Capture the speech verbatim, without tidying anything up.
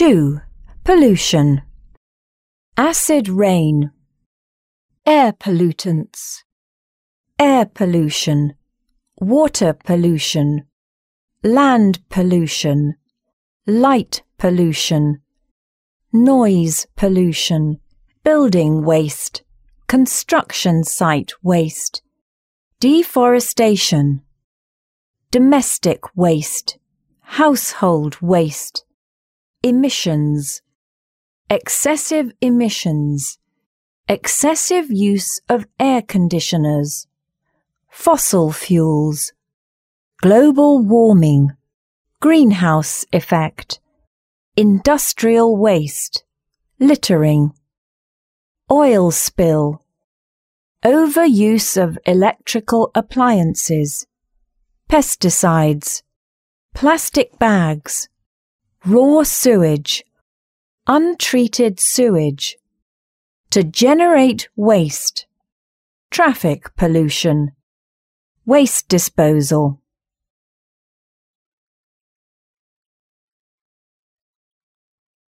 two. Pollution. Acid rain. Air pollutants. Air pollution. Water pollution. Land pollution. Light pollution. Noise pollution. Building waste. Construction site waste. Deforestation. Domestic waste. Household waste. Emissions. Excessive emissions. Excessive use of air conditioners. Fossil fuels. Global warming. Greenhouse effect. Industrial waste. Littering. Oil spill. Overuse of electrical appliances. Pesticides. Plastic bags. Raw sewage. Untreated sewage. To generate waste. Traffic pollution. Waste disposal.